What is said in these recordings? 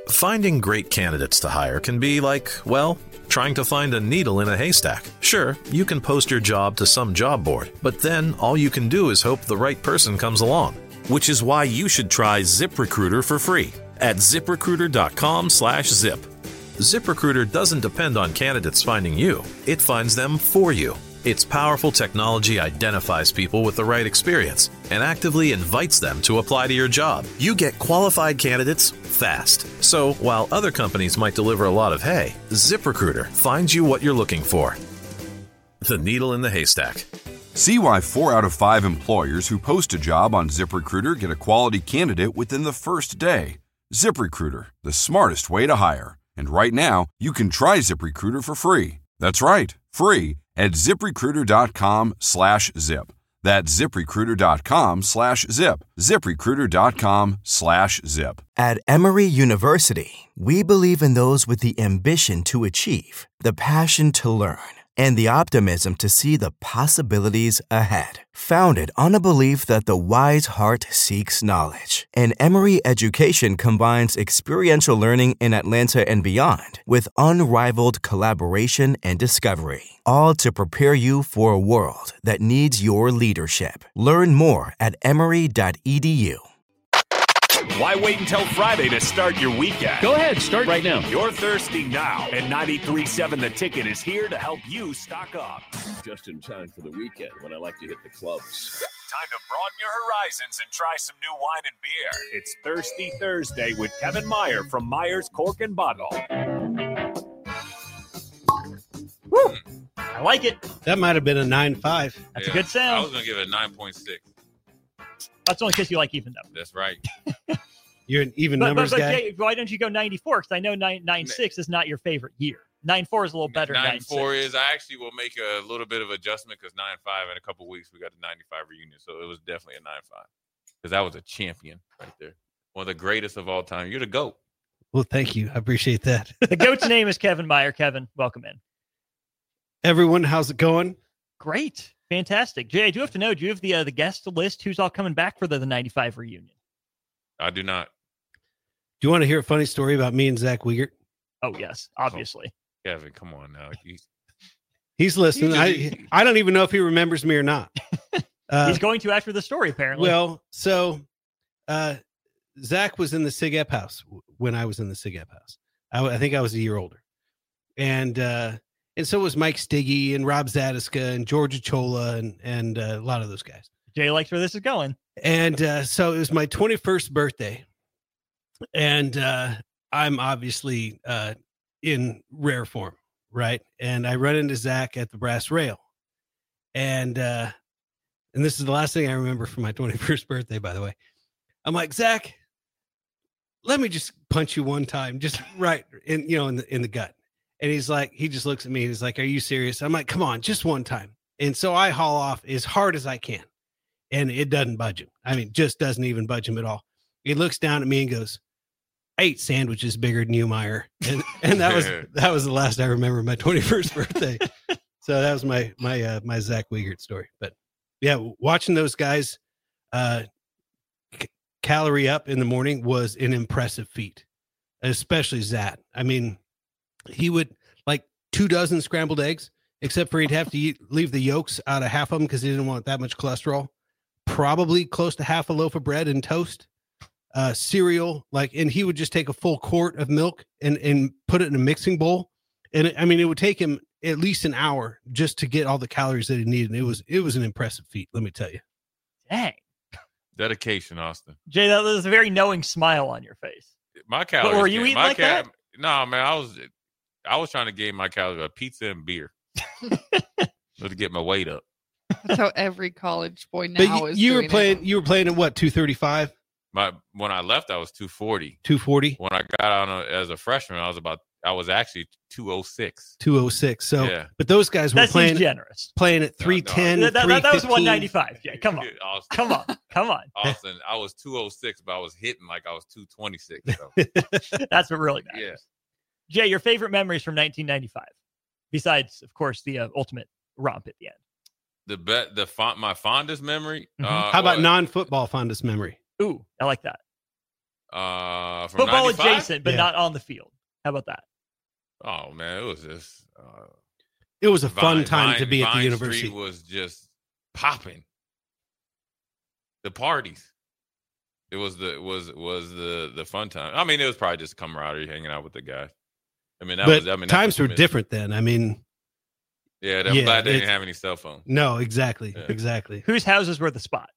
Finding great candidates to hire can be like, well, trying to find a needle in a haystack. Sure, you can post your job to some job board, but then all you can do is hope the right person comes along. Which is why you should try ZipRecruiter for free at ZipRecruiter.com/zip. ZipRecruiter doesn't depend on candidates finding you. It finds them for you. Its powerful technology identifies people with the right experience and actively invites them to apply to your job. You get qualified candidates fast. So while other companies might deliver a lot of hay, ZipRecruiter finds you what you're looking for. The needle in the haystack. See why 4 out of 5 employers who post a job on ZipRecruiter get a quality candidate within the first day. ZipRecruiter, the smartest way to hire. And right now, you can try ZipRecruiter for free. That's right, free at ZipRecruiter.com/zip. That's ZipRecruiter.com/zip. ZipRecruiter.com/zip. At Emory University, we believe in those with the ambition to achieve, the passion to learn, and the optimism to see the possibilities ahead. Founded on a belief that the wise heart seeks knowledge, and Emory education combines experiential learning in Atlanta and beyond with unrivaled collaboration and discovery, all to prepare you for a world that needs your leadership. Learn more at emory.edu. Why wait until Friday to start your weekend? Go ahead, start right now. You're thirsty now, and 93.7 The Ticket is here to help you stock up. Just in time for the weekend when I like to hit the clubs. Time to broaden your horizons and try some new wine and beer. It's Thirsty Thursday with Kevin Meyer from Meyer's Cork and Bottle. Woo! I like it. That might have been a 9.5. That's a good sound. I was going to give it a 9.6. That's only because you like even numbers. That's right. You're an even numbers but guy? Jay, why don't you go 94? Because I know 9.6 is not your favorite year. 9.4 is a little better. 9.4 is. I actually will make a little bit of adjustment because 9.5 in a couple of weeks we got the 95 reunion, so it was definitely a 9.5 because that was a champion right there, one of the greatest of all time. You're the GOAT. Well, thank you. I appreciate that. The GOAT's name is Kevin Meyer. Kevin, welcome in. Everyone, how's it going? Great. Fantastic. Jay, I do have to know, do you have the guest list? Who's all coming back for the 95 reunion? I do not. Do you want to hear a funny story about me and Zach Wiegert? Oh, yes, obviously. Oh, Kevin, come on now. He's listening. I don't even know if he remembers me or not. He's going to after the story, apparently. Well, so Zach was in the SIG-EP house when I was in the SIG-EP house. I think I was a year older. And so was Mike Stiggy and Rob Zadiska and George Achola and a lot of those guys. Jay likes where this is going. And so it was my 21st birthday. And I'm obviously in rare form, right? And I run into Zach at the Brass Rail. And this is the last thing I remember from my 21st birthday, by the way. I'm like, Zach, let me just punch you one time, just right in the gut. And he's like, he just looks at me. He's like, are you serious? I'm like, come on, just one time. And so I haul off as hard as I can. And it doesn't budge him. I mean, just doesn't even budge him at all. He looks down at me and goes, I ate sandwiches bigger than you, Meyer. And that was the last I remember my 21st birthday. So that was my Zach Wiegert story. But yeah, watching those guys calorie up in the morning was an impressive feat, especially Zach. I mean, he would like 24 scrambled eggs, except for he'd have to leave the yolks out of half of them because he didn't want that much cholesterol. Probably close to half a loaf of bread and toast, cereal, and he would just take a full quart of milk and put it in a mixing bowl. And it would take him at least an hour just to get all the calories that he needed. And it was an impressive feat, let me tell you. Dang. Dedication, Austin. Jay, that was a very knowing smile on your face. My calories. But were you eating like that? No, man, I was trying to gain my calories by pizza and beer to get my weight up. That's how every college boy now is. You were playing at what, 235? When I left, I was 240. 240. When I got on as a freshman, I was actually 206. 206. So, yeah. But those guys were playing generous. Playing at 310. That was 195. Yeah, come on. Austin, come on. Austin, I was 206, but I was hitting like I was 226. So. That's what really matters. Yeah. Jay, your favorite memories from 1995, besides, of course, the ultimate romp at the end. My fondest memory. How about non-football fondest memory? Ooh, I like that. From Football 95? adjacent, but not on the field. How about that? Oh man, it was just. It was a fun time to be at the Vine university. Street was just popping. The parties. It was the fun time. I mean, it was probably just camaraderie, hanging out with the guys. I mean, times were different then. I mean, yeah, I'm glad they didn't have any cell phones. No, exactly, Yeah. exactly. Whose houses were the spot?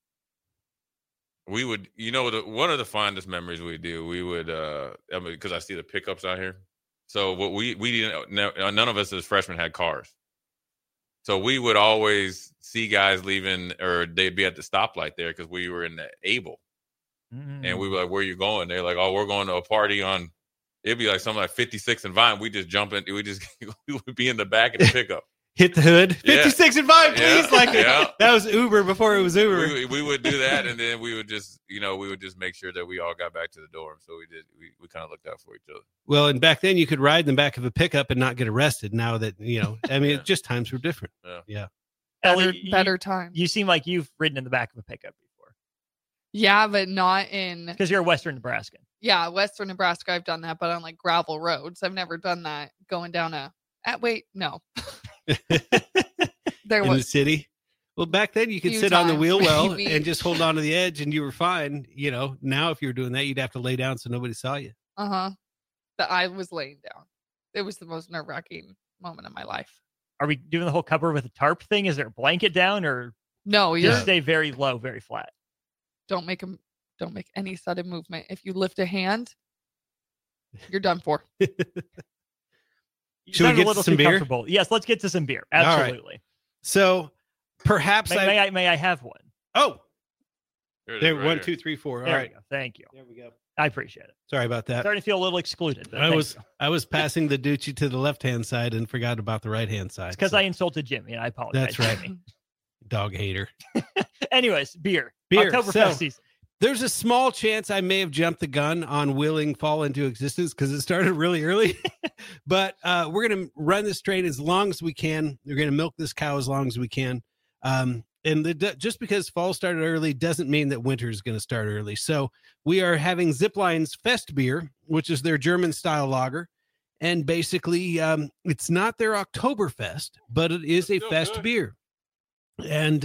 We would, one of the fondest memories we do. We would, because I see the pickups out here. So what we didn't, none of us as freshmen had cars. So we would always see guys leaving, or they'd be at the stoplight there because we were in the Able. And we were like, "Where are you going?" They're like, "Oh, we're going to a party on." It'd be like something like 56 and Vine. We just jump in. We would be in the back of the pickup. Hit the hood. 56 and Vine, please. Yeah. That was Uber before it was Uber. We would do that, and then we would just, make sure that we all got back to the dorm. So we kind of looked out for each other. Well, and back then you could ride in the back of a pickup and not get arrested. Now that, I mean, just times were different. Yeah. Better time. You seem like you've ridden in the back of a pickup before. Yeah, but not in. Because you're a Western Nebraskan. Yeah, Western Nebraska, I've done that, but on like gravel roads. I've never done that going down no. There in was the city. Well, back then you could Few sit on the wheel well maybe. and just hold on to the edge and you were fine. Now if you were doing that, you'd have to lay down so nobody saw you. That I was laying down. It was the most nerve-wracking moment of my life. Are we doing the whole cover with a tarp thing? Is there a blanket down, or no? You just stay very low, very flat? Don't make any sudden movement. If you lift a hand, you're done for. Should we get to some beer? Yes, let's get to some beer. Absolutely. Right. So perhaps may I have one? Oh, there, right 1, here. 2, 3, 4. There All we right. go. Thank you. There we go. I appreciate it. Sorry about that. Starting to feel a little excluded. but I thank you. was passing the Ducci to the left-hand side and forgot about the right-hand side. It's because I insulted Jimmy, and I apologize. That's right. Dog hater. Anyways, beer. Beer. Oktoberfest season. There's a small chance I may have jumped the gun on willing fall into existence because it started really early. But we're going to run this train as long as we can. We're going to milk this cow as long as we can. Just because fall started early doesn't mean that winter is going to start early. So we are having Zipline's Fest beer, which is their German-style lager. And basically, it's not their Oktoberfest, but it is a fest beer. And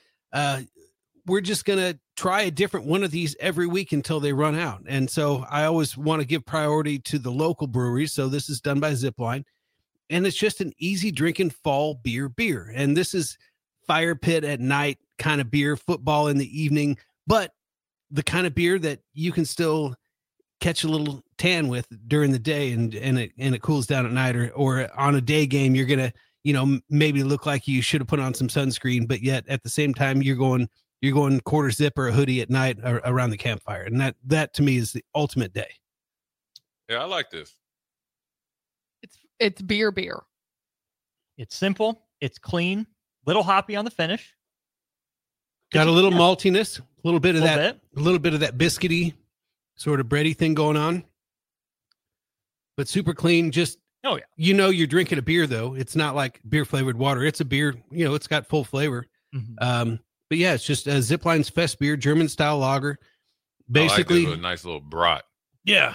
we're just going to try a different one of these every week until they run out. And so I always want to give priority to the local breweries. So this is done by Zipline, and it's just an easy drinking fall beer. And this is fire pit at night kind of beer, football in the evening, but the kind of beer that you can still catch a little tan with during the day and it cools down at night, or on a day game, you're going to, maybe look like you should have put on some sunscreen, but yet at the same time, you're going quarter zip or a hoodie at night around the campfire. And that to me is the ultimate day. Yeah, I like this. It's beer. It's simple. It's clean. Little hoppy on the finish. Got a little maltiness, a little bit of a little bit of that biscuity sort of bready thing going on, but super clean. Just, oh yeah. You're drinking a beer though. It's not like beer flavored water. It's a beer, it's got full flavor. Mm-hmm. But yeah, it's just a Zipline's Fest beer, German style lager. Basically, I like this, a nice little brat. Yeah.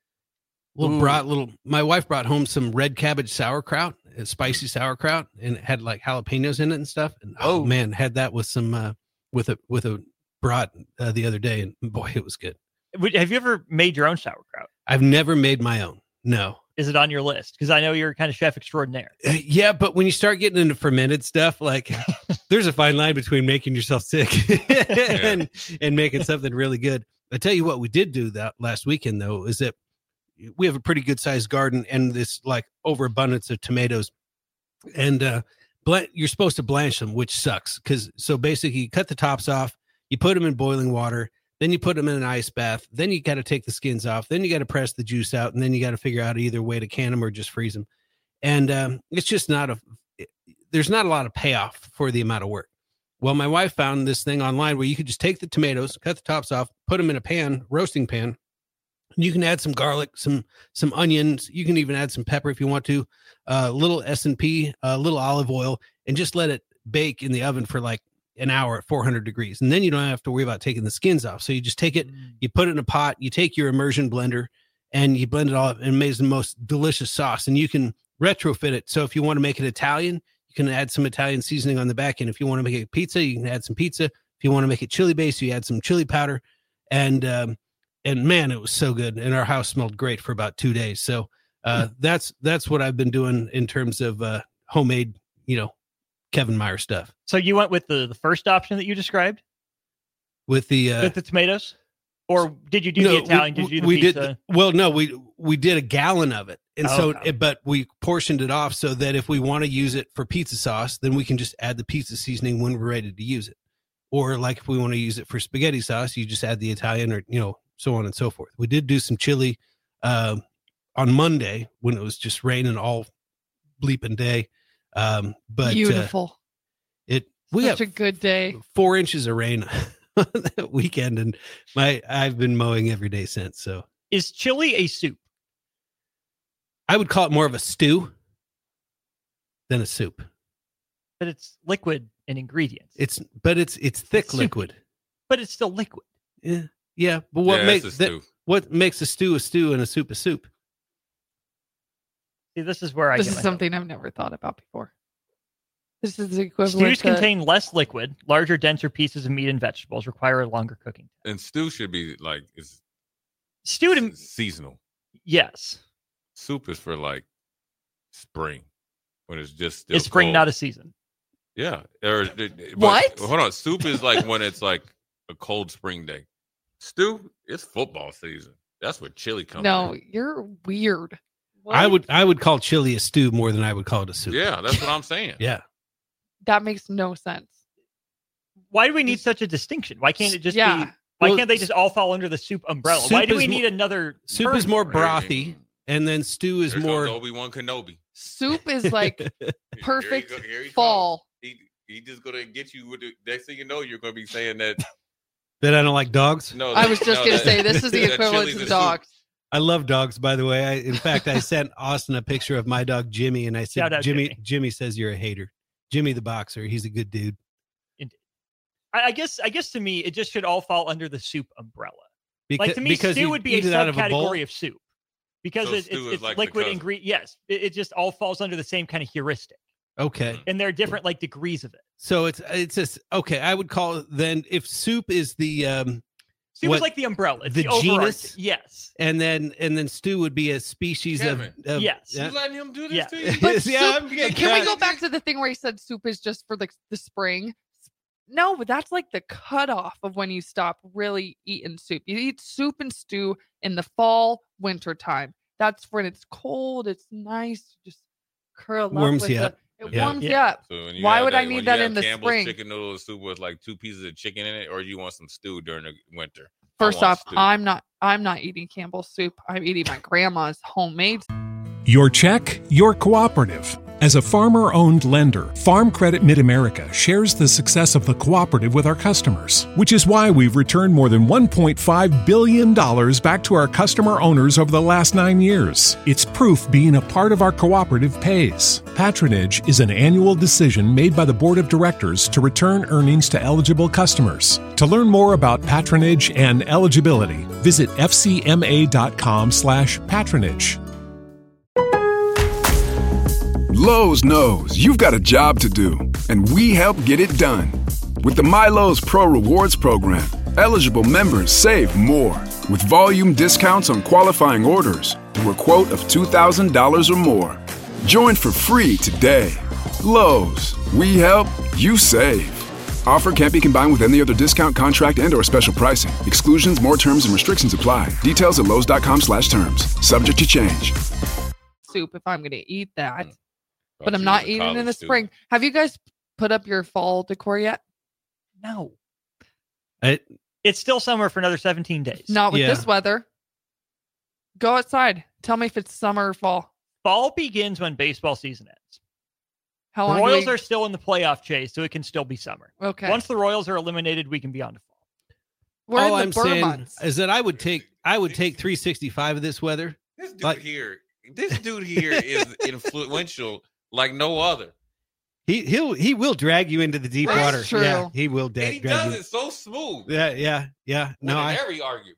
My wife brought home some red cabbage sauerkraut, spicy sauerkraut, and it had like jalapenos in it and stuff. And oh man, had that with some, with a brat the other day. And boy, it was good. Have you ever made your own sauerkraut? I've never made my own. No. Is it on your list? Because I know you're kind of chef extraordinaire. Yeah, but when you start getting into fermented stuff, like there's a fine line between making yourself sick and making something really good. I tell you what, we did do that last weekend though, is that we have a pretty good sized garden and this like overabundance of tomatoes, and you're supposed to blanch them, which sucks. So basically you cut the tops off, you put them in boiling water, then you put them in an ice bath, then you got to take the skins off, then you got to press the juice out, and then you got to figure out either way to can them or just freeze them. And it's just there's not a lot of payoff for the amount of work. Well, my wife found this thing online where you could just take the tomatoes, cut the tops off, put them in a pan, roasting pan. You can add some garlic, some onions. You can even add some pepper if you want to, a little S&P, a little olive oil, and just let it bake in the oven for like an hour at 400 degrees. And then you don't have to worry about taking the skins off. So you just take it, you put it in a pot, you take your immersion blender and you blend it all up and it makes the most delicious sauce. And you can retrofit it. So if you want to make it Italian, you can add some Italian seasoning on the back end. If you want to make it pizza, you can add some pizza. If you want to make it chili based, you add some chili powder. And man, it was so good. And our house smelled great for about 2 days. So that's what I've been doing in terms of homemade, Kevin Meyer stuff. So you went with the first option that you described with the tomatoes, or did you do the Italian? Did you do the pizza? We did a gallon of it, and but we portioned it off so that if we want to use it for pizza sauce, then we can just add the pizza seasoning when we're ready to use it. Or like if we want to use it for spaghetti sauce, you just add the Italian, or so on and so forth. We did do some chili on Monday when it was just raining all bleeping day. But beautiful. We Such got a good day. 4 inches of rain on that weekend, and I've been mowing every day since. So is chili a soup? I would call it more of a stew than a soup. But it's liquid in ingredients. It's thick liquid. But it's still liquid. Yeah. But what makes a stew and a soup a soup? See, this is where This is something I've never thought about before. This is the equivalent. Stews contain less liquid. Larger, denser pieces of meat and vegetables require a longer cooking time. And stew should be like seasonal. Yes. Soup is for like spring when it's just still Is spring cold. Not a season? Yeah. What? Hold on. Soup is like when it's like a cold spring day. Stew, it's football season. That's where chili comes. No, in. you're weird. What? I would call chili a stew more than I would call it a soup. Yeah, that's what I'm saying. Yeah. That makes no sense. Why do we need such a distinction? Why can't it just be? Why can't they just all fall under the soup umbrella? Why do we need another? Soup is more brothy, and then stew is more Obi-Wan Kenobi. Soup is like perfect Here he fall. He just gonna get you with the next thing you know, you're gonna be saying that that I don't like dogs. No, I was just gonna say this is the equivalent to dogs. I love dogs, by the way. In fact, I sent Austin a picture of my dog Jimmy, and I said, Jimmy says you're a hater. Jimmy the boxer, he's a good dude. I guess to me, it just should all fall under the soup umbrella. Because to me, stew would be a subcategory of soup because So it's stew is like the liquid cousin. ingredient. Yes, it just all falls under the same kind of heuristic, Okay. and there are different degrees of it. So it's just okay. I would call it then if soup is the Soup is like the umbrella, it's the genus? Yes, and then stew would be a species of yes. You letting him do this Yeah. to you? But Yeah, soup, I'm getting can we cut. go back to the thing where he said soup is just for the spring? No, but that's like the cutoff of when you stop really eating soup. You eat soup and stew in the fall, winter time. That's when it's cold. It's nice. You just curl up. Warms with you up. It Yeah. warms you up. So when you Why have would I when need you that have in the Campbell's spring? chicken noodle soup with like 2 pieces of chicken in it, or you want some stew during the winter? First I want off, stew. I'm not eating Campbell's soup. I'm eating my grandma's homemade. Your check, your cooperative. As a farmer-owned lender, Farm Credit Mid-America shares the success of the cooperative with our customers, which is why we've returned more than $1.5 billion back to our customer owners over the last 9 years. It's proof being a part of our cooperative pays. Patronage is an annual decision made by the Board of Directors to return earnings to eligible customers. To learn more about patronage and eligibility, visit fcma.com/patronage. Lowe's knows you've got a job to do, and we help get it done. With the MyLowe's Pro Rewards program, eligible members save more with volume discounts on qualifying orders through a quote of $2,000 or more. Join for free today. Lowe's, we help, you save. Offer can't be combined with any other discount, contract, and/or special pricing. Exclusions, more terms, and restrictions apply. Details at lowes.com/terms. Subject to change. Soup if I'm going to eat that. But I'm not eating in the spring. Have you guys put up your fall decor yet? No. It's still summer for another 17 days. Not with this weather. Go outside. Tell me if it's summer or fall. Fall begins when baseball season ends. How the long? Royals are still in the playoff chase, so it can still be summer. Okay. Once the Royals are eliminated, we can be on to fall. We're All in I'm the burr saying months. is that I would take 365 of this weather. This dude here is influential like no other. He will drag you into the deep That's water. true. Yeah, he will And he drag does you. it so smooth. Yeah. No, In every argument.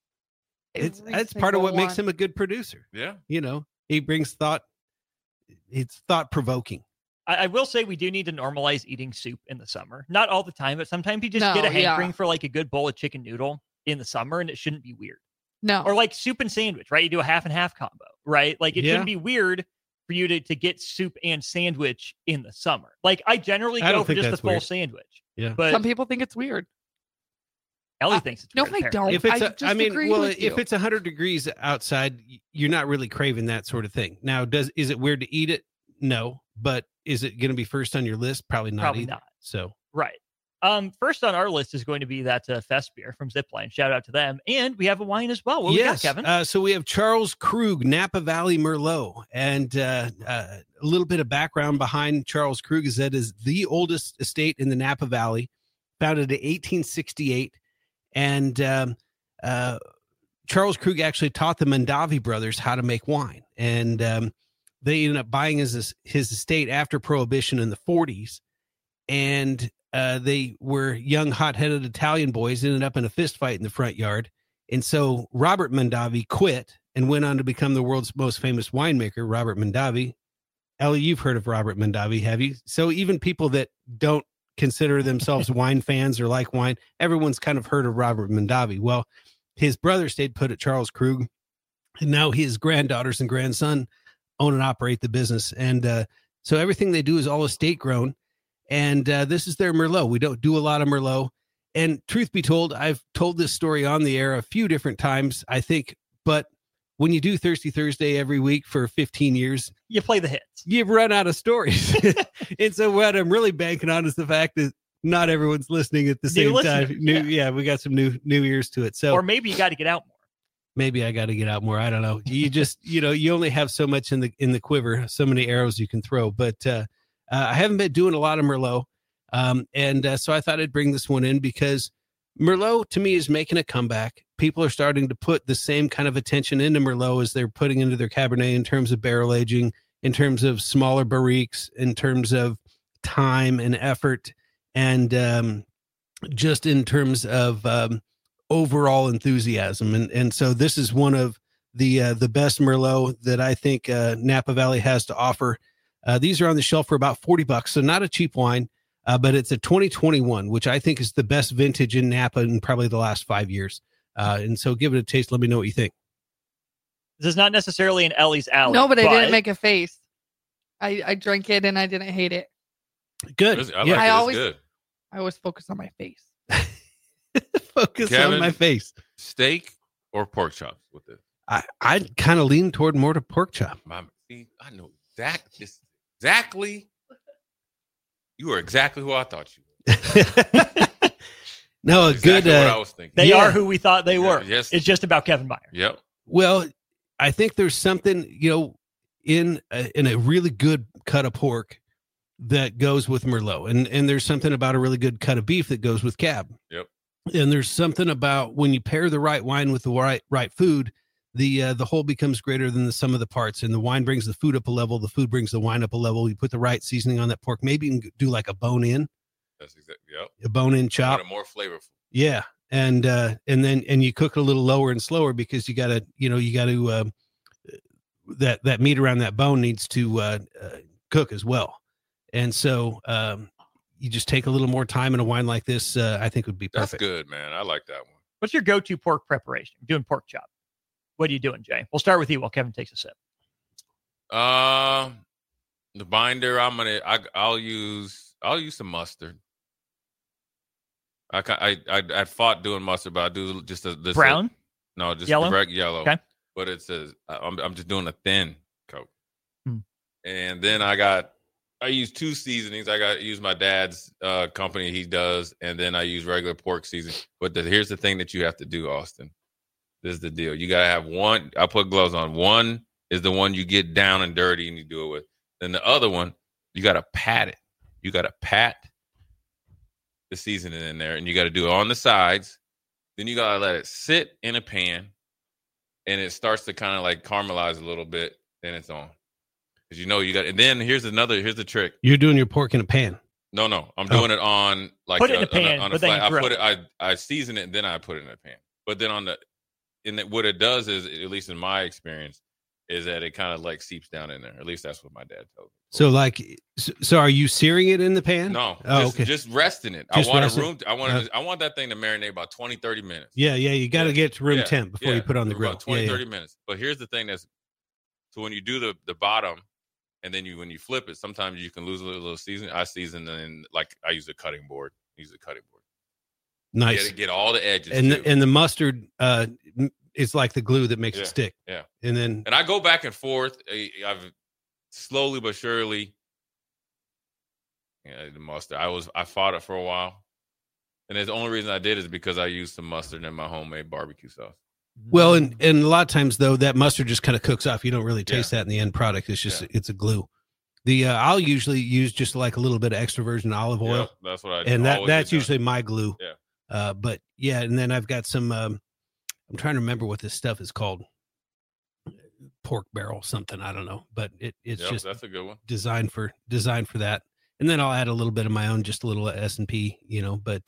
that's part of what makes him a good producer. Yeah. You know, he brings thought. It's thought provoking. I will say we do need to normalize eating soup in the summer. Not all the time, but sometimes you just get a hankering for like a good bowl of chicken noodle in the summer, and it shouldn't be weird. No. Or like soup and sandwich, right? You do a half and half combo, right? Like it shouldn't be weird for you to get soup and sandwich in the summer. Like I generally go for just the full sandwich. Yeah. But some people think it's weird. Ellie thinks it's weird. No, I don't. If it's, with if it's 100 degrees outside, you're not really craving that sort of thing. Now, is it weird to eat it? No, but is it going to be first on your list? Probably not. Probably either. not. So right. First on our list is going to be that Fest beer from Zipline. Shout out to them, and we have a wine as well. What we got, Kevin? So we have Charles Krug Napa Valley Merlot, and a little bit of background behind Charles Krug is that is the oldest estate in the Napa Valley, founded in 1868, and Charles Krug actually taught the Mondavi brothers how to make wine, and they ended up buying his estate after Prohibition in the 40s, and they were young, hot-headed Italian boys, ended up in a fist fight in the front yard, and so Robert Mondavi quit and went on to become the world's most famous winemaker, Robert Mondavi. Ellie, you've heard of Robert Mondavi, have you? So even people that don't consider themselves wine fans or like wine, everyone's kind of heard of Robert Mondavi. Well, his brother stayed put at Charles Krug, and now his granddaughters and grandson own and operate the business. And so everything they do is all estate grown. And this is their Merlot. We don't do a lot of Merlot. And truth be told, I've told this story on the air a few different times, I think. But when you do Thirsty Thursday every week for 15 years, you play the hits. You've run out of stories. And so what I'm really banking on is the fact that not everyone's listening at the same time. We got some new ears to it. So, or maybe you got to get out more. Maybe I got to get out more. I don't know. You just, you only have so much in the quiver, so many arrows you can throw. But I haven't been doing a lot of Merlot. So I thought I'd bring this one in because Merlot to me is making a comeback. People are starting to put the same kind of attention into Merlot as they're putting into their Cabernet in terms of barrel aging, in terms of smaller barriques, in terms of time and effort, and just in terms of overall enthusiasm. And so this is one of the best Merlot that I think Napa Valley has to offer. These are on the shelf for about $40, so not a cheap wine, but it's a 2021, which I think is the best vintage in Napa in probably the last 5 years. And so give it a taste. Let me know what you think. This is not necessarily an Ellie's alley. No, but I didn't make a face. I drank it and I didn't hate it. Good. I always focus on my face. Focus on my face. Steak or pork chops with this? I kind of lean toward more to pork chop. See, I know exactly. You are exactly who I thought you were. No, exactly what I was thinking. They are who we thought they were. Yes. It's just about Kevin Meyer. Yep. Well, I think there's something, in a really good cut of pork that goes with Merlot. And there's something about a really good cut of beef that goes with Cab. Yep. And there's something about when you pair the right wine with the right food, the whole becomes greater than the sum of the parts. And the wine brings the food up a level. The food brings the wine up a level. You put the right seasoning on that pork. Maybe you can do like a bone-in. That's exactly. Yep. A bone-in chop. More flavorful. Yeah. And you cook it a little lower and slower because you got to that meat around that bone needs to cook as well. And so you just take a little more time in a wine like this. I think would be perfect. That's good, man. I like that one. What's your go-to pork preparation? You're doing pork chop. What are you doing, Jay? We'll start with you while Kevin takes a sip. The binder, I'll use some mustard. I fought doing mustard, but I do just this brown. No, just yellow. Direct yellow. Okay. But it says I'm just doing a thin coat. And then I use two seasonings. I use my dad's company. He does, and then I use regular pork seasoning. But here's the thing that you have to do, Austin. This is the deal. You got to have one. I put gloves on. One is the one you get down and dirty and you do it with. Then the other one, you got to pat it. You got to pat the seasoning in there, and you got to do it on the sides. Then you got to let it sit in a pan, and it starts to kind of like caramelize a little bit. Then it's on. because you got. And then here's the trick. You're doing your pork in a pan. No, I'm doing it on like put it in a pan, on a flat. I season it and then I put it in a pan. But then what it does is, at least in my experience, is that it kind of like seeps down in there. At least that's what my dad told me. So are you searing it in the pan? No, just resting it. Just I want that thing to marinate about 20, 30 minutes. Yeah. You got to get to room temp before you put it on the grill. About 20, 30 minutes. But here's the thing so when you do the bottom, and then when you flip it, sometimes you can lose a little seasoning. I season, and I use a cutting board. Nice. Get all the edges. And the mustard is like the glue that makes it stick. Yeah. And I go back and forth. I've slowly but surely. Yeah, the mustard. I fought it for a while, and the only reason I did is because I used some mustard in my homemade barbecue sauce. Well, and a lot of times though, that mustard just kind of cooks off. You don't really taste that in the end product. It's just it's a glue. I'll usually use just like a little bit of extra virgin olive oil. Yeah, that's what I do. And that's usually my glue. Yeah. But yeah, and then I've got some. I'm trying to remember what this stuff is called. Pork barrel something, I don't know, but it's just that's a good one. Designed for that. And then I'll add a little bit of my own, just a little S&P, But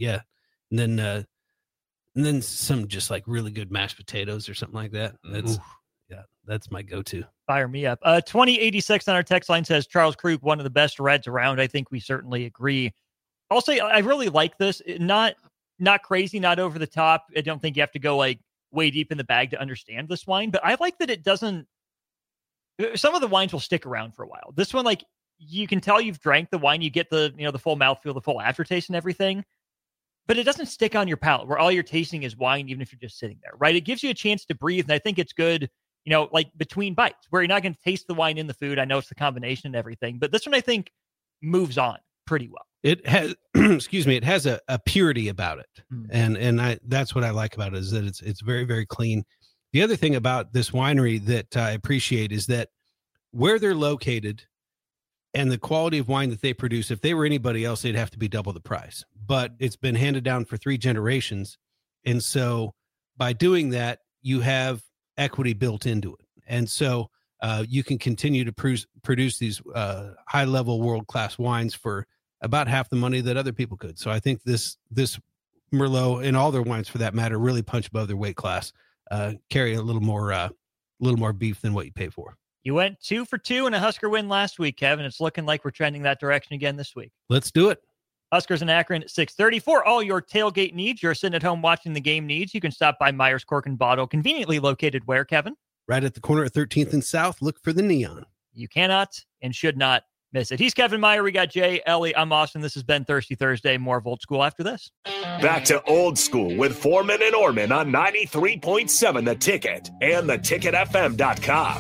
and then some just like really good mashed potatoes or something like that. That's my go-to. Fire me up. 2086 on our text line says Charles Krug, one of the best Reds around. I think we certainly agree. I'll say I really like this. Not crazy, not over the top. I don't think you have to go like way deep in the bag to understand this wine, but I like that it doesn't. Some of the wines will stick around for a while. This one, like you can tell you've drank the wine, you get the the full mouthfeel, the full aftertaste, and everything. But it doesn't stick on your palate where all you're tasting is wine, even if you're just sitting there, right? It gives you a chance to breathe. And I think it's good, like between bites where you're not going to taste the wine in the food. I know it's the combination and everything, but this one I think moves on pretty well. It has, it has a purity about it. And that's what I like about it, is that it's very, very clean. The other thing about this winery that I appreciate is that where they're located and the quality of wine that they produce, if they were anybody else, they'd have to be double the price. But it's been handed down for 3 generations. And so by doing that, you have equity built into it. And so you can continue to produce these high-level world-class wines for about half the money that other people could. So I think this Merlot, and all their wines for that matter, really punch above their weight class, carry a little more beef than what you pay for. You went 2 for 2 in a Husker win last week, Kevin. It's looking like we're trending that direction again this week. Let's do it. Huskers in Akron at 6:30. For all your tailgate needs, you're sitting at home watching the game needs, you can stop by Myers Cork and Bottle, conveniently located where, Kevin? Right at the corner of 13th and South. Look for the neon. You cannot and should not miss it. He's Kevin Meyer. We got Jay, Ellie. I'm Austin. This has been Thirsty Thursday. More of Old School after this. Back to Old School with Foreman and Orman on 93.7 The Ticket and theticketfm.com.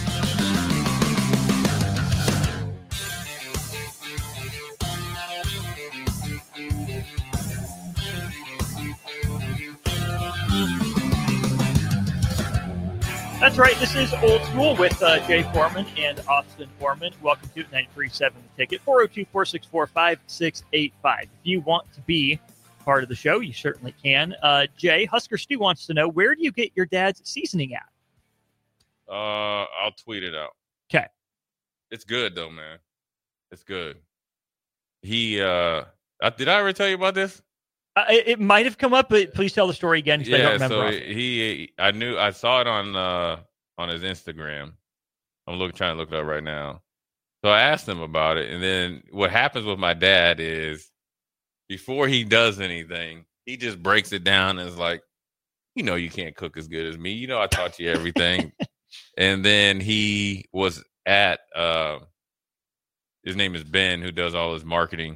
That's right. This is Old School with Jay Foreman and Austin Foreman. Welcome to 93.7 The Ticket, 402-464-5685. If you want to be part of the show, you certainly can. Jay, Husker Stu wants to know, where do you get your dad's seasoning at? I'll tweet it out. Okay. It's good, though, man. It's good. He, did I ever tell you about this? It might have come up, but please tell the story again, because I don't remember. So I saw it on his Instagram. I'm trying to look it up right now. So I asked him about it, and then what happens with my dad is, before he does anything, he just breaks it down and is like, you can't cook as good as me. I taught you everything. And then he was at his name is Ben, who does all his marketing.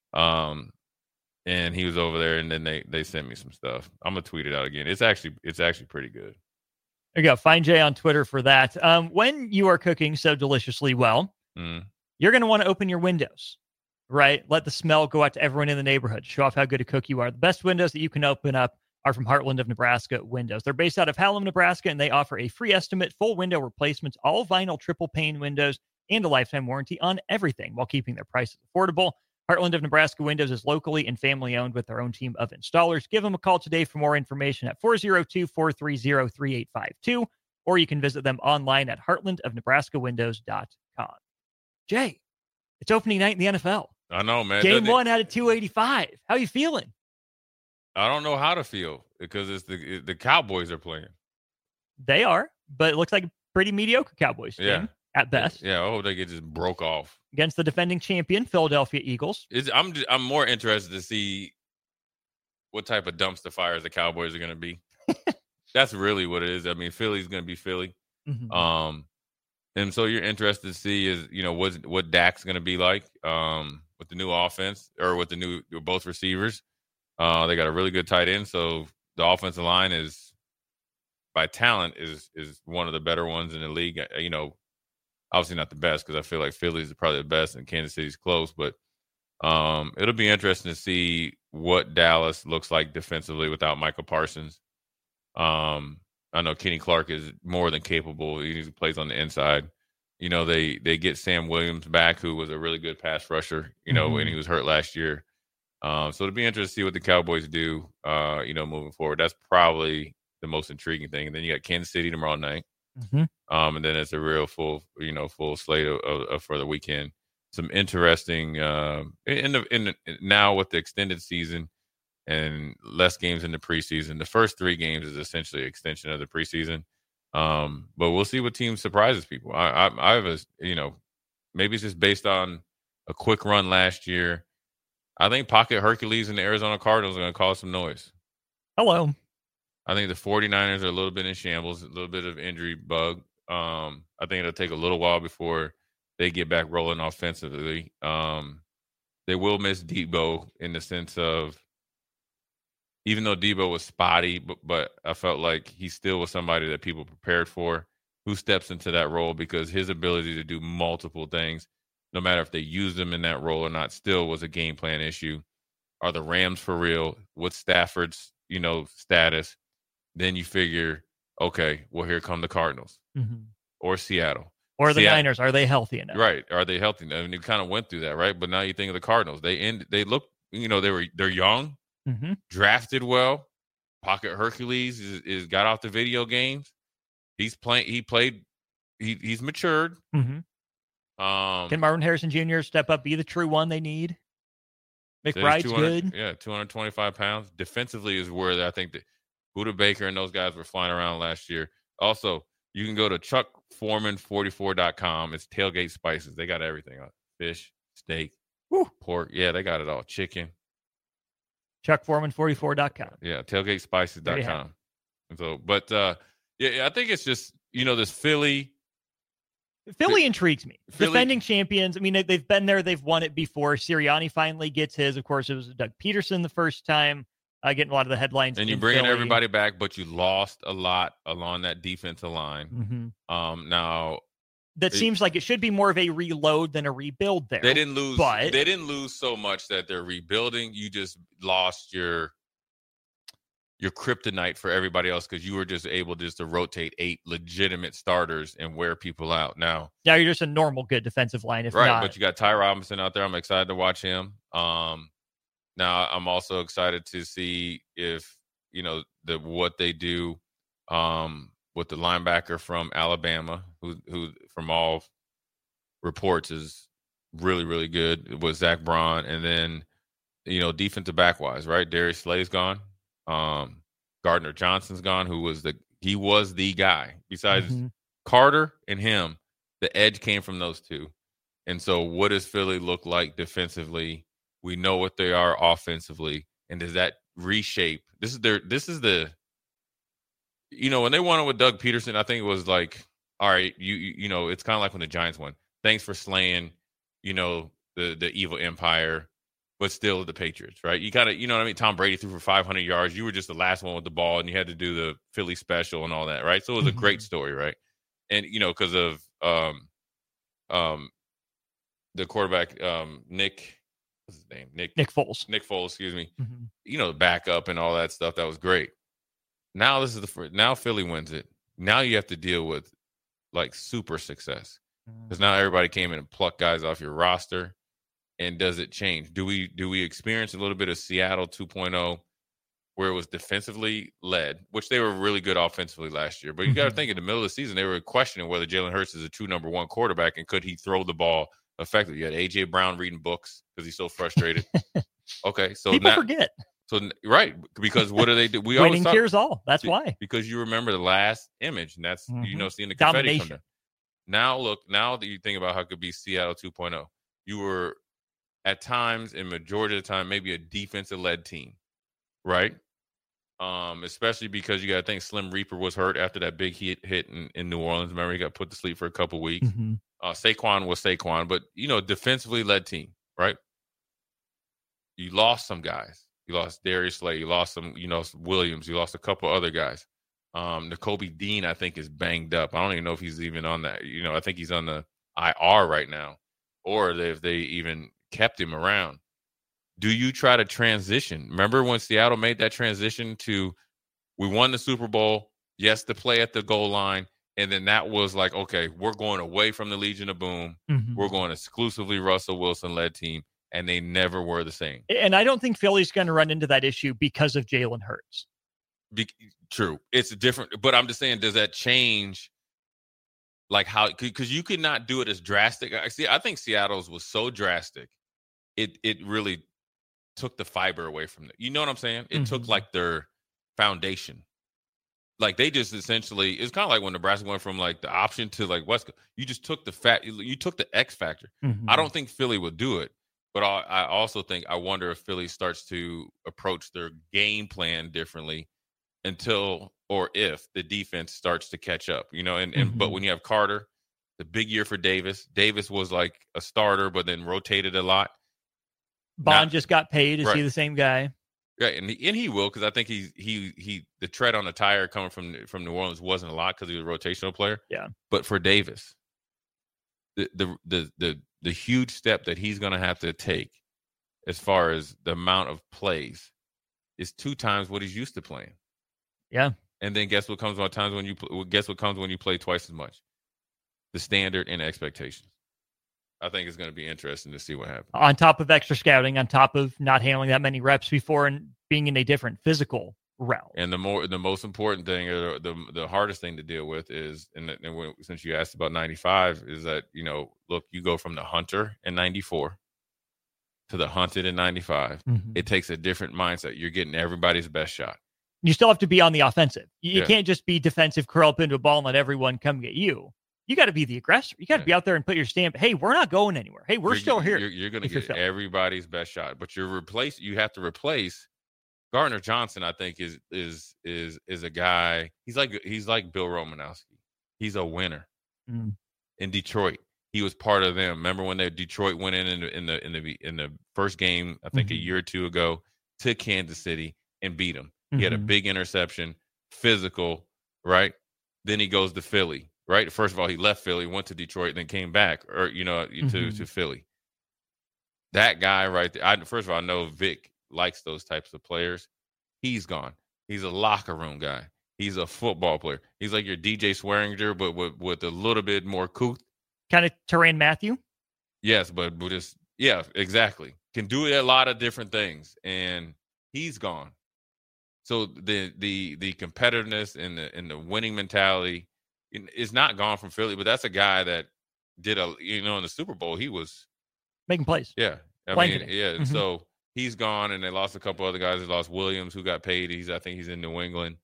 And he was over there, and then they sent me some stuff. I'm gonna tweet it out again. It's actually pretty good. There you go. Find Jay on Twitter for that. When you are cooking so deliciously well, you're gonna want to open your windows, right? Let the smell go out to everyone in the neighborhood. Show off how good a cook you are. The best windows that you can open up are from Heartland of Nebraska Windows. They're based out of Hallam, Nebraska, and they offer a free estimate, full window replacements, all vinyl triple pane windows, and a lifetime warranty on everything while keeping their prices affordable. Heartland of Nebraska Windows is locally and family owned with their own team of installers. Give them a call today for more information at 402-430-3852 or you can visit them online at heartlandofnebraskawindows.com. Jay, it's opening night in the NFL. I know, man. Game 1 out of 285. How are you feeling? I don't know how to feel because it's the Cowboys are playing. They are, but it looks like a pretty mediocre Cowboys team at best. Yeah, I hope they get just broke off against the defending champion Philadelphia Eagles. I'm more interested to see what type of dumpster fires the Cowboys are going to be. That's really what it is. I mean, Philly's going to be Philly. Mm-hmm. And so you're interested to see is, what Dak's going to be like with the new offense or with both receivers. They got a really good tight end. So the offensive line is, by talent, is one of the better ones in the league. Obviously not the best because I feel like Philly's probably the best and Kansas City's close. But it'll be interesting to see what Dallas looks like defensively without Michael Parsons. I know Kenny Clark is more than capable. He plays on the inside. They get Sam Williams back, who was a really good pass rusher, when he was hurt last year. So it'll be interesting to see what the Cowboys do, moving forward. That's probably the most intriguing thing. And then you got Kansas City tomorrow night. Mm-hmm. And then it's a real full slate of for the weekend. Some interesting now with the extended season and less games in the preseason. The first 3 games is essentially an extension of the preseason. But we'll see what team surprises people. I have maybe it's just based on a quick run last year. I think Pocket Hercules and the Arizona Cardinals are going to cause some noise. Hello. I think the 49ers are a little bit in shambles, a little bit of injury bug. I think it'll take a little while before they get back rolling offensively. They will miss Debo in the sense of, even though Debo was spotty, but I felt like he still was somebody that people prepared for, who steps into that role because his ability to do multiple things, no matter if they used him in that role or not, still was a game plan issue. Are the Rams for real? What's Stafford's, status? Then you figure, okay, well, here come the Cardinals or Seattle. Or the Niners. Are they healthy enough? Right. Are they healthy enough? And you kind of went through that, right? But now you think of the Cardinals. They look, they're young. Mm-hmm. Drafted well. Pocket Hercules is got off the video games. He's matured. Mm-hmm. Can Marvin Harrison Jr. step up, be the true one they need? McBride's good. Yeah, 225 pounds. Defensively is where I think that Buda Baker and those guys were flying around last year. Also, you can go to chuckforeman44.com. It's tailgate spices. They got everything on fish, steak, pork. Yeah, they got it all. Chicken. chuckforeman44.com. Yeah, tailgatespices.com. And so, but I think it's just, this Philly intrigues me. Defending champions. I mean, they've been there. They've won it before. Sirianni finally gets his. Of course, it was Doug Peterson the first time, getting a lot of the headlines. And you bring in everybody back, but you lost a lot along that defensive line. Mm-hmm. Now, that seems like it should be more of a reload than a rebuild there. They didn't lose so much that they're rebuilding. You just lost your kryptonite for everybody else because you were just able to rotate 8 legitimate starters and wear people out. Now you're just a normal good defensive line. But you got Ty Robinson out there. I'm excited to watch him. Now I'm also excited to see if what they do with the linebacker from Alabama, who from all reports is really, really good, with Zach Braun. And then, defensive back wise, right? Darius Slay's gone. Gardner Johnson's gone, who was the guy. Besides Carter and him, the edge came from those two. And so what does Philly look like defensively? We know what they are offensively. And does that reshape? This is the when they won it with Doug Peterson, I think it was like, all right, it's kind of like when the Giants won. Thanks for slaying, the evil empire, but still the Patriots, right? You got to, what I mean? Tom Brady threw for 500 yards. You were just the last one with the ball, and you had to do the Philly special and all that, right? So it was a great story, right? And, because of the quarterback, Nick, what's his name? Nick Foles. Nick Foles, excuse me. Mm-hmm. Backup and all that stuff. That was great. Now this is now Philly wins it. Now you have to deal with like super success because now everybody came in and plucked guys off your roster. And does it change? Do we experience a little bit of Seattle 2.0 where it was defensively led, which they were really good offensively last year. But you got to think in the middle of the season, they were questioning whether Jalen Hurts is a true number one quarterback and could he throw the ball effectively. You had A.J. Brown reading books because he's so frustrated. Okay, so people now, forget. So right, because what do they do? We winning always cures all. That's why. Because you remember the last image, and that's seeing the confetti come down. Now look, now that you think about how it could be Seattle 2.0, you were at times, in majority of the time, maybe a defensive-led team, right? Especially because you got to think Slim Reaper was hurt after that big hit in New Orleans. Remember, he got put to sleep for a couple weeks. Saquon was Saquon, but defensively led team, right? You lost some guys. You lost Darius Slay. You lost some, Williams. You lost a couple other guys. Nakobe Dean, I think, is banged up. I don't even know if he's even on that. I think he's on the IR right now, or if they even kept him around. Do you try to transition? Remember when Seattle made that transition to, we won the Super Bowl, yes, the play at the goal line, and then that was like, okay, we're going away from the Legion of Boom. We're going exclusively Russell Wilson-led team, and they never were the same. And I don't think Philly's going to run into that issue because of Jalen Hurts. True. It's different, but I'm just saying, does that change like how, because you could not do it as drastic. I think Seattle's was so drastic. It really took the fiber away from it. You know what I'm saying? It took like their foundation. Like they just essentially, it's kind of like when Nebraska went from like the option to like West. You just took you took the X factor. I don't think Philly would do it, but I also think, I wonder if Philly starts to approach their game plan differently until or if the defense starts to catch up. But when you have Carter, the big year for Davis. Davis was like a starter, but then rotated a lot. Bond just got paid. Is he the same guy? Right, and he will, because I think he the tread on the tire coming from New Orleans wasn't a lot because he was a rotational player. Yeah, but for Davis, the huge step that he's going to have to take as far as the amount of plays is 2 times what he's used to playing. Yeah, and then guess what comes when you play twice as much? The standard and expectations. I think it's going to be interesting to see what happens. On top of extra scouting, on top of not handling that many reps before and being in a different physical realm. And the most important thing, or the hardest thing to deal with is, since you asked about 95, is that, look, you go from the hunter in 94 to the hunted in 95. It takes a different mindset. You're getting everybody's best shot. You still have to be on the offensive. You can't just be defensive, curl up into a ball and let everyone come get you. You got to be the aggressor. You got to be out there and put your stamp. Hey, we're not going anywhere. Hey, we're still here. You're going to get everybody's best shot, but you have to replace Gardner Johnson. I think is a guy. He's like Bill Romanowski. He's a winner. In Detroit, he was part of them. Remember when Detroit went in the first game, I think a year or two ago, to Kansas City and beat them. He had a big interception, physical, right? Then he goes to Philly. Right. First of all, he left Philly, went to Detroit, then came back, to Philly. That guy right there. First of all, I know Vic likes those types of players. He's gone. He's a locker room guy. He's a football player. He's like your DJ Swearinger, but with a little bit more couth. Kind of Tyrann Mathieu. Yes, but just exactly. Can do a lot of different things, and he's gone. So the competitiveness and the winning mentality is not gone from Philly, but that's a guy that did in the Super Bowl, he was making plays. Yeah. And so he's gone, and they lost a couple other guys. They lost Williams, who got paid. I think he's in New England.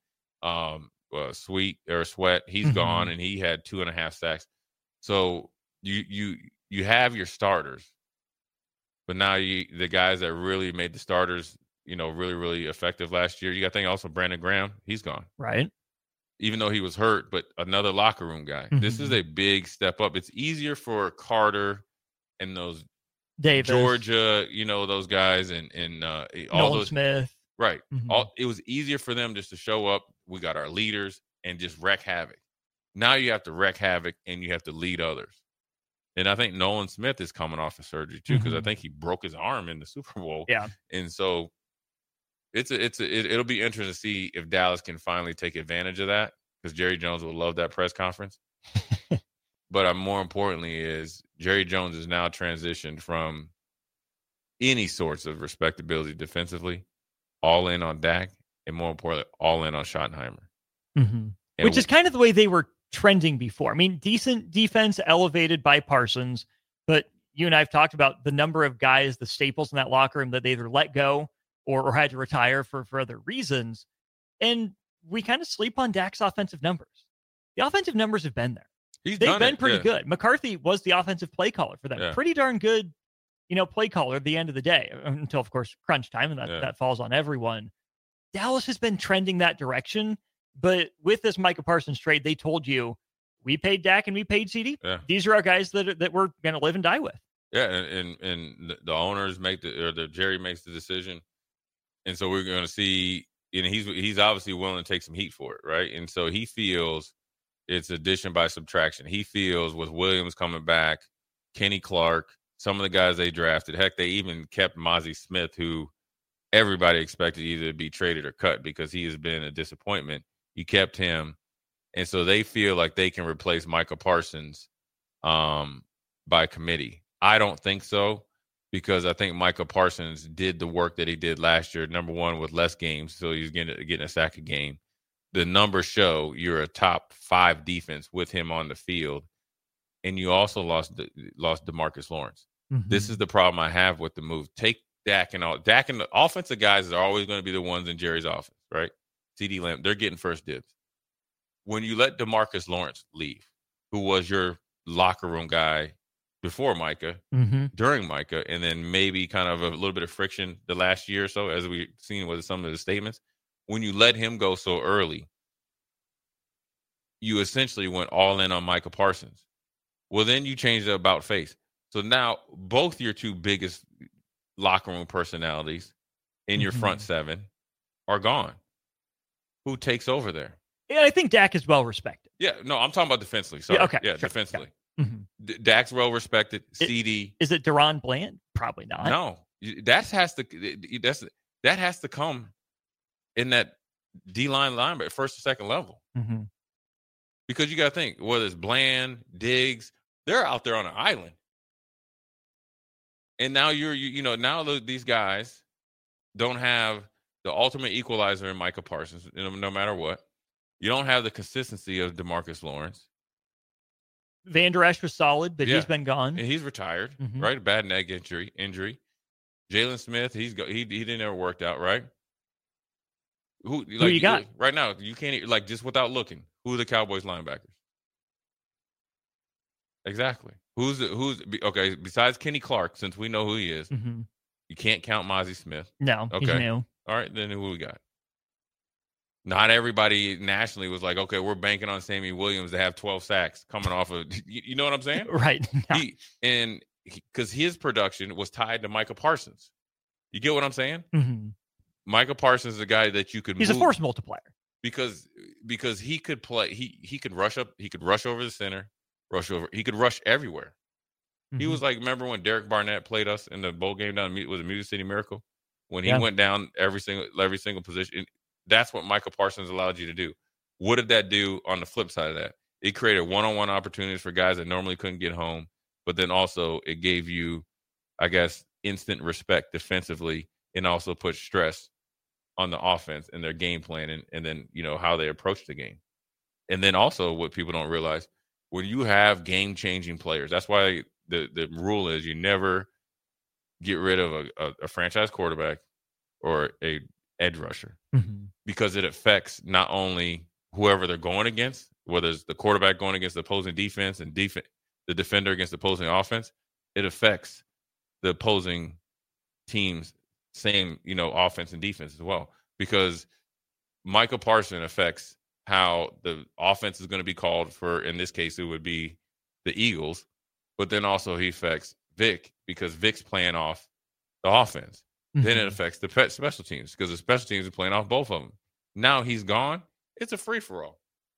Sweat, he's gone, and he had 2.5 sacks. So you have your starters, but now the guys that really made the starters, really, really effective last year. You got to think also Brandon Graham, he's gone. Right. Even though he was hurt, but another locker room guy. This is a big step up. It's easier for Carter and those Davis, Georgia, those guys and all those Smith. Right. It was easier for them just to show up. We got our leaders and just wreak havoc. Now you have to wreak havoc and you have to lead others. And I think Nolan Smith is coming off of surgery too, because I think he broke his arm in the Super Bowl. Yeah. And so it'll be interesting to see if Dallas can finally take advantage of that, because Jerry Jones will love that press conference. But more importantly is Jerry Jones is now transitioned from any sorts of respectability defensively, all in on Dak, and more importantly, all in on Schottenheimer. Mm-hmm. And Which is kind of the way they were trending before. I mean, decent defense elevated by Parsons, but you and I have talked about the number of guys, the staples in that locker room that they either let go or had to retire for other reasons. And we kind of sleep on Dak's offensive numbers. The offensive numbers have been there. They've been pretty good. McCarthy was the offensive play caller for them. Yeah. Pretty darn good, play caller at the end of the day, until, of course, crunch time, and that falls on everyone. Dallas has been trending that direction, but with this Micah Parsons trade, they told you, we paid Dak and we paid CD. Yeah. These are our guys that we're going to live and die with. Yeah, and the owners Jerry makes the decision, and so we're going to see. And he's obviously willing to take some heat for it, right? And so he feels it's addition by subtraction. He feels with Williams coming back, Kenny Clark, some of the guys they drafted. Heck, they even kept Mozzie Smith, who everybody expected either to be traded or cut because he has been a disappointment. You kept him, and so they feel like they can replace Micah Parsons by committee. I don't think so, because I think Micah Parsons did the work that he did last year, number one, with less games, so he's getting a sack a game. The numbers show you're a top 5 defense with him on the field, and you also lost DeMarcus Lawrence. Mm-hmm. This is the problem I have with the move. Take Dak and the offensive guys are always going to be the ones in Jerry's offense, right? CeeDee Lamb, they're getting first dibs. When you let DeMarcus Lawrence leave, who was your locker room guy before Micah, during Micah, and then maybe kind of a little bit of friction the last year or so, as we've seen with some of the statements. When you let him go so early, you essentially went all in on Micah Parsons. Well, then you changed the about face. So now both your two biggest locker room personalities in your front 7 are gone. Who takes over there? Yeah, I think Dak is well respected. Yeah, no, I'm talking about defensively. Sorry. Yeah, okay, yeah, sure. defensively. Yeah. Mm-hmm. Dak's well respected. CD. Is it Deron Bland? Probably not. No, that has to come in that D-line linebacker, first or second level. Mm-hmm. Because you got to think, whether it's Bland, Diggs, they're out there on an island. And now these guys don't have the ultimate equalizer in Micah Parsons, no matter what. You don't have the consistency of DeMarcus Lawrence. Van Der Esch was solid, but he's been gone. And he's retired, right? A bad neck injury. Jalen Smith, he didn't ever worked out, right? Who you got right now? You can't just without looking. Who are the Cowboys linebackers? Exactly. Who's okay? Besides Kenny Clark, since we know who he is, you can't count Mozzie Smith. No, okay. He's new. All right, then who we got? Not everybody nationally was like, okay, we're banking on Sammy Williams to have 12 sacks coming off of, you know what I'm saying? Right. Because his production was tied to Micah Parsons. You get what I'm saying? Mm-hmm. Micah Parsons is a guy that you could He's move a force multiplier. because he could play. He could rush up. He could rush over the center, he could rush everywhere. He was like, remember when Derek Barnett played us in the bowl game down was it Music City Miracle? When he went down every single position. That's what Micah Parsons allowed you to do. What did that do on the flip side of that? It created one-on-one opportunities for guys that normally couldn't get home, but then also it gave you, I guess, instant respect defensively, and also put stress on the offense and their game plan and then, how they approach the game. And then also what people don't realize, when you have game-changing players, that's why the rule is you never get rid of a franchise quarterback or a edge rusher, because it affects not only whoever they're going against, whether it's the quarterback going against the opposing defense and the defender against the opposing offense, it affects the opposing team's same, offense and defense as well. Because Micah Parsons affects how the offense is going to be called for, in this case, it would be the Eagles, but then also he affects Vic because Vic's playing off the offense. Then it affects the special teams because the special teams are playing off both of them. Now he's gone. It's a free-for-all.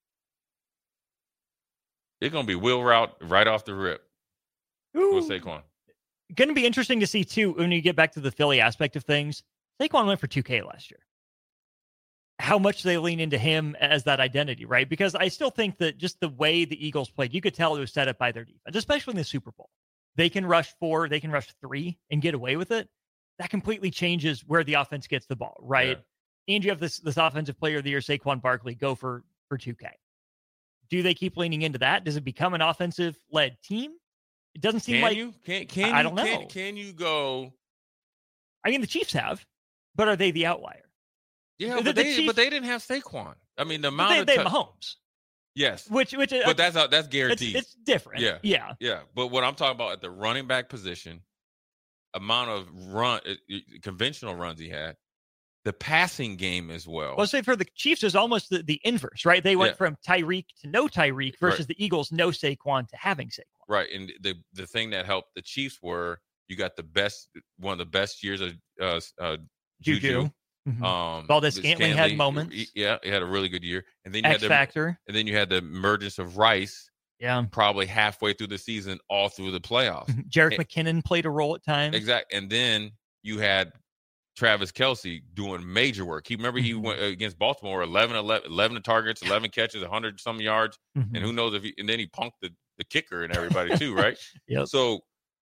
It's going to be wheel route right off the rip with Saquon. Going to be interesting to see, too, when you get back to the Philly aspect of things. Saquon went for 2K last year. How much they lean into him as that identity, right? Because I still think that just the way the Eagles played, you could tell it was set up by their defense, especially in the Super Bowl. They can rush 4, they can rush 3 and get away with it. That completely changes where the offense gets the ball, right? and you have this offensive player of the year, Saquon Barkley, go for 2K. Do they keep leaning into that? Does it become an offensive-led team? It doesn't seem like you. I don't know. Can you go? I mean, the Chiefs have, but are they the outlier? Yeah, but they didn't have Saquon. I mean, the amount they have Mahomes. Yes, which but that's guaranteed. It's different. Yeah. But what I'm talking about at the running back position, amount of conventional runs he had, the passing game as well. Well, say for the Chiefs is almost the inverse, right? They went from Tyreek to no Tyreek versus the Eagles no Saquon to having Saquon. Right, and the thing that helped the Chiefs were you got one of the best years of Juju. Mm-hmm. Valdez-Scantling had moments. He had a really good year, and then you X factor. And then you had the emergence of Rice. Yeah, probably halfway through the season, all through the playoffs. Jerick McKinnon played a role at times. Exactly, and then you had Travis Kelce doing major work. He went against Baltimore, 11 targets, 11 catches, 100 some yards, and who knows and then he punked the kicker and everybody too, right? Yep. So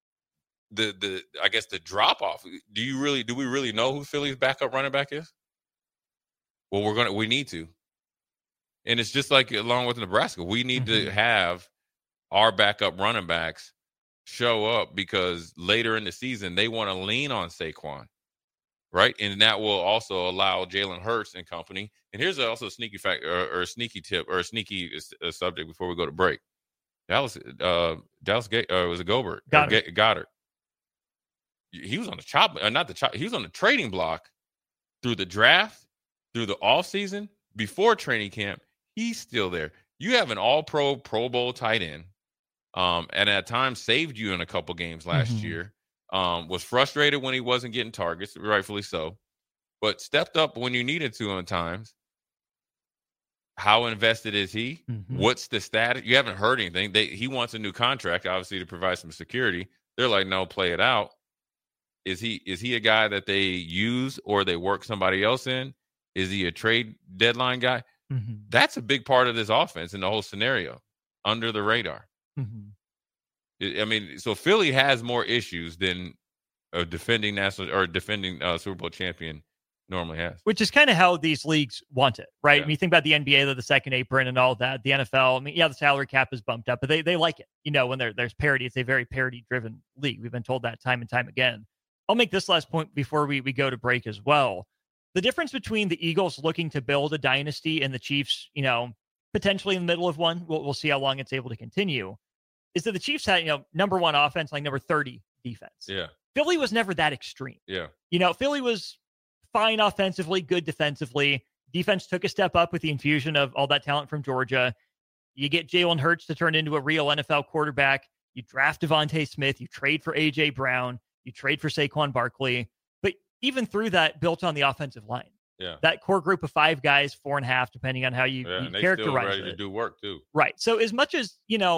I guess the drop off. Do we really know who Philly's backup running back is? Well, we need to, and it's just like along with Nebraska, we need to have our backup running backs show up because later in the season they want to lean on Saquon. Right, and that will also allow Jalen Hurts and company. And here's also a sneaky fact, or a sneaky tip, or a sneaky subject before we go to break. Was it Goddard? Goddard. He was on the chop, not the chop. He was on the trading block through the draft, through the offseason, before training camp. He's still there. You have an All-Pro, Pro Bowl tight end, and at times saved you in a couple games last year. Was frustrated when he wasn't getting targets, rightfully so, but stepped up when you needed to on times. How invested is he? What's the status? You haven't heard anything. He wants a new contract, obviously, to provide some security. They're like, no, play it out. Is he a guy that they use or they work somebody else in? Is he a trade deadline guy? That's a big part of this offense and the whole scenario, under the radar. I mean, so Philly has more issues than a defending Super Bowl champion normally has. Which is kind of how these leagues want it, right? Yeah. When you think about the NBA, they're the second apron and all that. The NFL, I mean, the salary cap is bumped up, but they like it. When there's parity, it's a very parity-driven league. We've been told that time and time again. I'll make this last point before we go to break as well. The difference between the Eagles looking to build a dynasty and the Chiefs, potentially in the middle of one, we'll see how long it's able to continue, is that the Chiefs had, number one offense, like number 30 defense. Yeah. Philly was never that extreme. Yeah. Philly was fine offensively, good defensively. Defense took a step up with the infusion of all that talent from Georgia. You get Jalen Hurts to turn into a real NFL quarterback. You draft Devontae Smith. You trade for A.J. Brown. You trade for Saquon Barkley. But even through that, built on the offensive line. Yeah. That core group of 5 guys, 4.5, depending on how you and characterize still ready it. to do work too. Right. So as much as,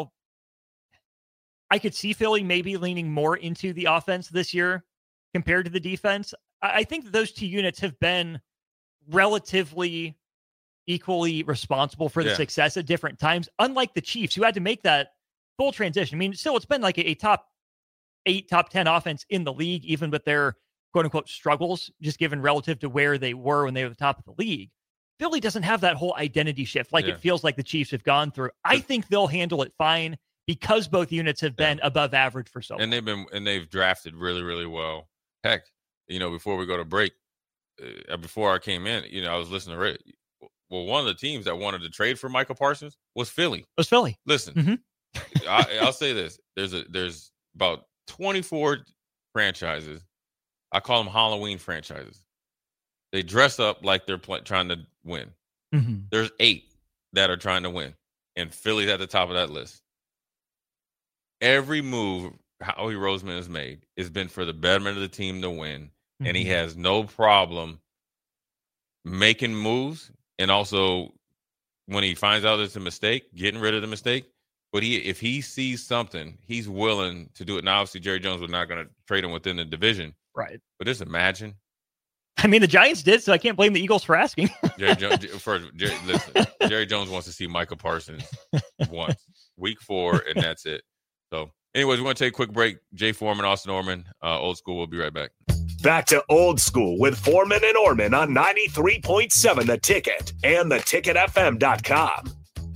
I could see Philly maybe leaning more into the offense this year compared to the defense. I think that those two units have been relatively equally responsible for the success at different times, unlike the Chiefs, who had to make that full transition. I mean, still, it's been like a top 8, top 10 offense in the league, even with their quote-unquote struggles, just given relative to where they were when they were at the top of the league. Philly doesn't have that whole identity shift like it feels like the Chiefs have gone through. I think they'll handle it fine because both units have been above average for so long. And they've drafted really, really well. Heck, before we go to break, before I came in, I was listening to Rick. Well, one of the teams that wanted to trade for Micah Parsons was Philly. Listen, I'll say this. There's about 24 franchises. I call them Halloween franchises. They dress up like they're trying to win. There's 8 that are trying to win, and Philly's at the top of that list. Every move Howie Roseman has made has been for the betterment of the team to win, and he has no problem making moves, and also when he finds out it's a mistake, getting rid of the mistake. But if he sees something, he's willing to do it. Now, obviously, Jerry Jones was not going to trade him within the division. Right. But just imagine. I mean, the Giants did, so I can't blame the Eagles for asking. Listen, Jerry Jones wants to see Micah Parsons once, week 4, and that's it. So, anyways, we want to take a quick break. Jay Foreman, Austin Norman, Old School. We'll be right back. Back to old school with Foreman and Orman on 93.7 The Ticket and theticketfm.com.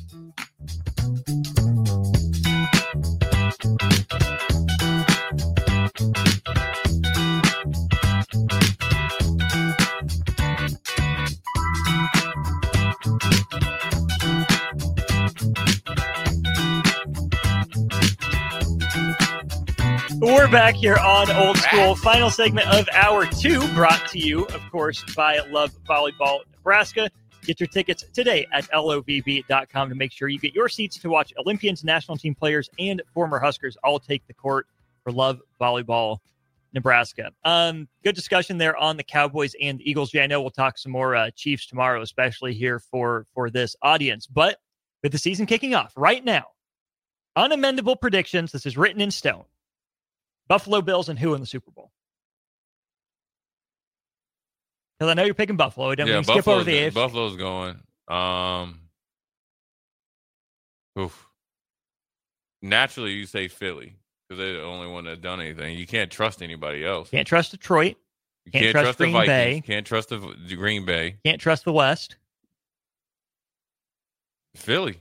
We're back here on Old School. Final segment of Hour 2, brought to you, of course, by Love Volleyball Nebraska. Get your tickets today at lovb.com to make sure you get your seats to watch Olympians, national team players, and former Huskers all take the court for Love Volleyball Nebraska. Good discussion there on the Cowboys and the Eagles. Yeah, I know we'll talk some more Chiefs tomorrow, especially here for this audience. But with the season kicking off right now, unamendable predictions. This is written in stone. Buffalo Bills and who in the Super Bowl? Because I know you're picking Buffalo. Don't skip over the AFC. Buffalo's going. Naturally, you say Philly because they're the only one that's done anything. You can't trust anybody else. Can't trust Detroit. You can't trust the Vikings. Bay. Can't trust the Green Bay. Can't trust the West. Philly.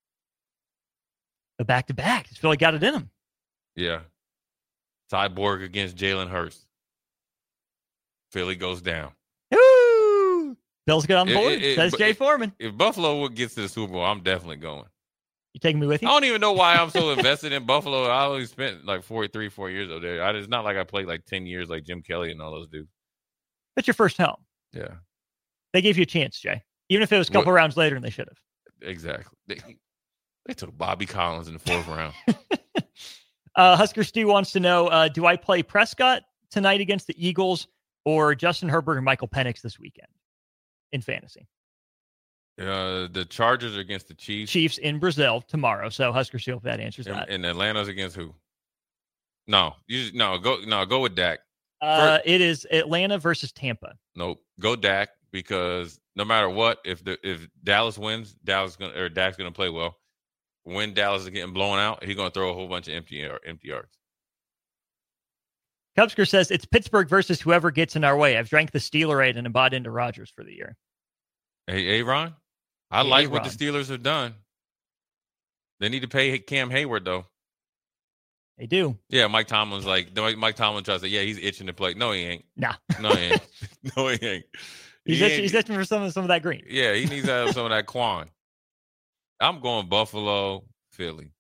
The back-to-back. Philly got it in them. Yeah. Cyborg against Jalen Hurts. Philly goes down. Ooh! Bills get on the board, says Jay Foreman. If Buffalo gets to the Super Bowl, I'm definitely going. You taking me with you? I don't even know why I'm so invested in Buffalo. I only spent like 4 years over there. It's not like I played like 10 years like Jim Kelly and all those dudes. That's your first home. Yeah. They gave you a chance, Jay. Even if it was a couple rounds later and they should have. Exactly. They took Bobby Collins in the 4th round. Husker Stu wants to know, do I play Prescott tonight against the Eagles or Justin Herbert and Michael Penix this weekend in fantasy? The Chargers are against the Chiefs. Chiefs in Brazil tomorrow. So Husker Stu, if that answers that. And Atlanta's against who? Go with Dak. It is Atlanta versus Tampa. Nope. Go Dak because no matter what, if Dallas wins, Dak's gonna play well. When Dallas is getting blown out, he's going to throw a whole bunch of empty yards. Cubsker says it's Pittsburgh versus whoever gets in our way. I've drank the Steelerade and bought into Rodgers for the year. Hey, Ron, I like what the Steelers have done. They need to pay Cam Hayward, though. They do. Yeah, Mike Tomlin tries to say, yeah, he's itching to play. No, he ain't. Nah. No, he ain't. No, he ain't. He's itching for some of that green. Yeah, he needs to have some of that Quan. I'm going Buffalo, Philly.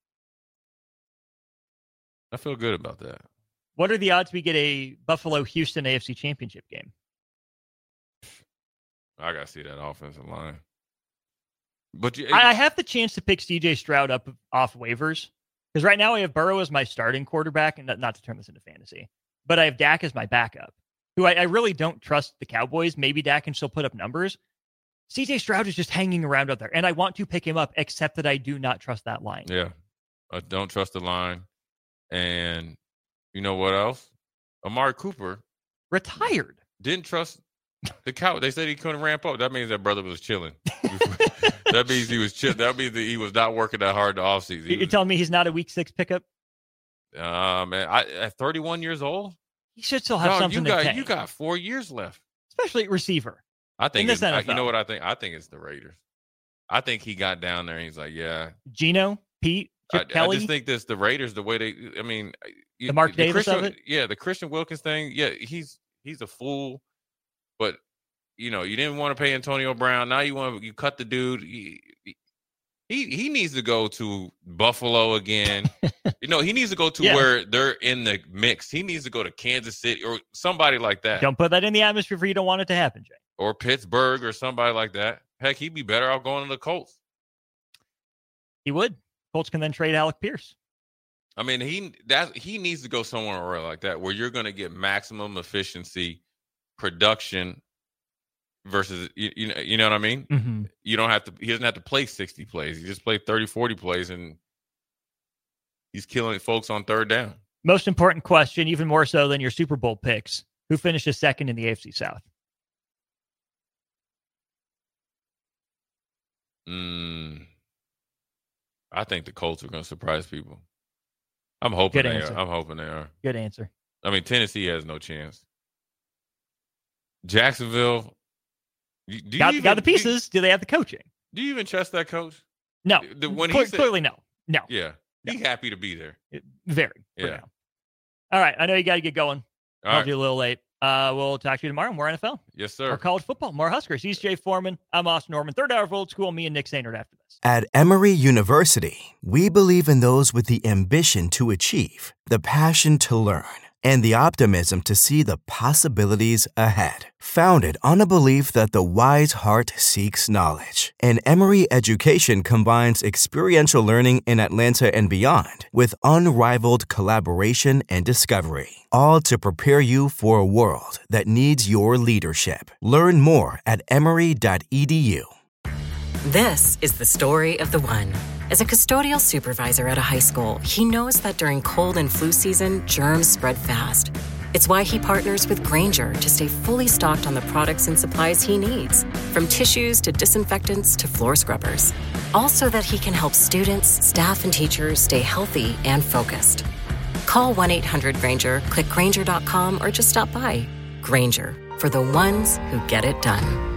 I feel good about that. What are the odds we get a Buffalo-Houston AFC Championship game? I got to see that offensive line. But I have the chance to pick C.J. Stroud up off waivers because right now I have Burrow as my starting quarterback, and not to turn this into fantasy, but I have Dak as my backup, who I really don't trust the Cowboys. Maybe Dak can still put up numbers. C.J. Stroud is just hanging around out there, and I want to pick him up, except that I do not trust that line. Yeah, I don't trust the line. And you know what else? Amari Cooper. Retired. Didn't trust the Cowboys. They said he couldn't ramp up. That means that brother was chilling. That means he was chill. That means that he was not working that hard the offseason. You're telling me he's not a week 6 pickup? Man, at 31 years old? He should still have something to take. You got 4 years left. Especially at receiver. I think you know what I think? I think it's the Raiders. I think he got down there and he's like, yeah. Geno, Pete, Chip Kelly. I just think this the Raiders, the way the Mark Davis of it? Yeah, the Christian Wilkins thing. Yeah, he's a fool. But, you didn't want to pay Antonio Brown. Now you cut the dude. He needs to go to Buffalo again. He needs to go to where they're in the mix. He needs to go to Kansas City or somebody like that. Don't put that in the atmosphere for you don't want it to happen, Jay. Or Pittsburgh or somebody like that. Heck, he'd be better off going to the Colts. He would. Colts can then trade Alec Pierce. I mean, he needs to go somewhere like that where you're going to get maximum efficiency, production versus you know what I mean? Mm-hmm. He doesn't have to play 60 plays. He just played 30, 40 plays and he's killing folks on third down. Most important question, even more so than your Super Bowl picks. Who finishes second in the AFC South? I think the Colts are going to surprise people. I'm hoping they are. Good answer. I mean, Tennessee has no chance. Jacksonville. Got the pieces. Do they have the coaching? Do you even trust that coach? No. When clearly, no. No. Yeah. Be happy to be there. Very. Yeah. Now. All right. I know you got to get going. I'll be a little late. We'll talk to you tomorrow. More NFL. Yes, sir. More college football. More Huskers. He's Jay Foreman. I'm Austin Norman. Third hour of Old School. Me and Nick Sainert after this. At Emory University, we believe in those with the ambition to achieve, the passion to learn, and the optimism to see the possibilities ahead. Founded on a belief that the wise heart seeks knowledge, and Emory education combines experiential learning in Atlanta and beyond with unrivaled collaboration and discovery, all to prepare you for a world that needs your leadership. Learn more at emory.edu. This is the story of the one. As a custodial supervisor at a high school, he knows that during cold and flu season, germs spread fast. It's why he partners with Grainger to stay fully stocked on the products and supplies he needs, from tissues to disinfectants to floor scrubbers. All so that he can help students, staff, and teachers stay healthy and focused. Call 1-800-GRAINGER, click Grainger.com, or just stop by. Grainger, for the ones who get it done.